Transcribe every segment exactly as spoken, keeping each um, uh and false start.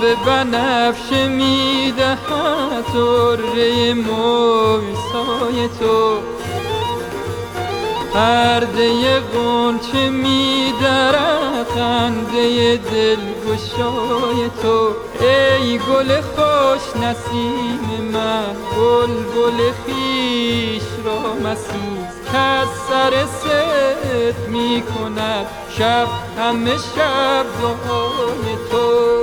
به بنفشه میدهد طره موی سای تو، پرده غنچه میدرد خنده دلگشای تو. ای گل خوش نسیم من، بلبل خویش را مسوز، کز سر صدق می کند شب همه شب دعای تو.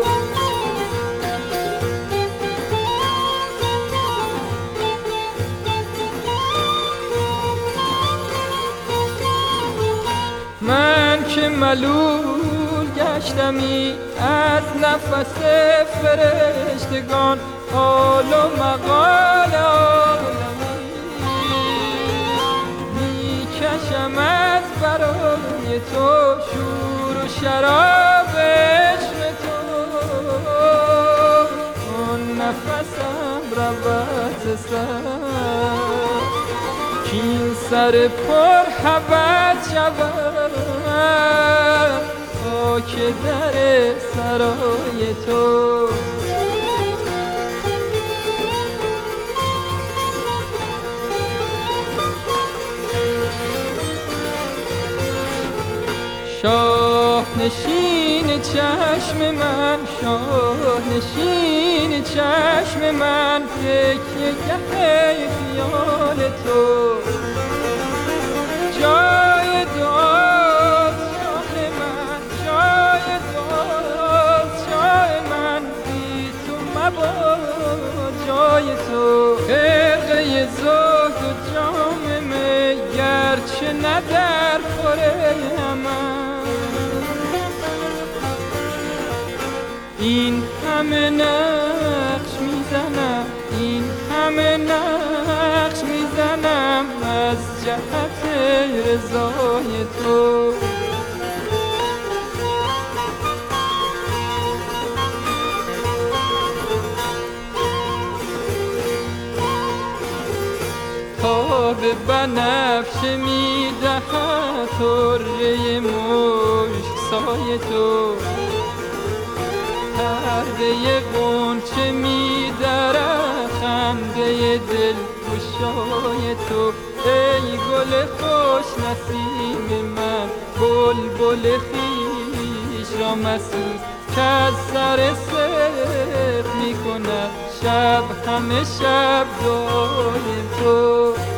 من که ملول گشتمی از نفس فرشتگان، حال و مقال عالمی میکشم از برای تو، شور و شراب عشق تو. آن نفسم رود سر کین سر پر هوس شود خاک در سرای تو. شاه نشین چشم من، شاه نشین چشم من، تکیه گه خیال تو. جای دعاست جای من، جای دعاست جای من، بی تو مباد جای تو. خرقه زهد و جام می گرچه نه در خوره من، این همه نقش میزنم، این همه نقش میزنم از جهت رضای تو. تا به بنفشه میدهد طره مشک سای تو، پرده غنچه میدرد خنده دلگشای تو. ای گل خوش نسیم من، بلبل خویش را مسوز، کز سر صدق می کند شب همه شب دعای تو.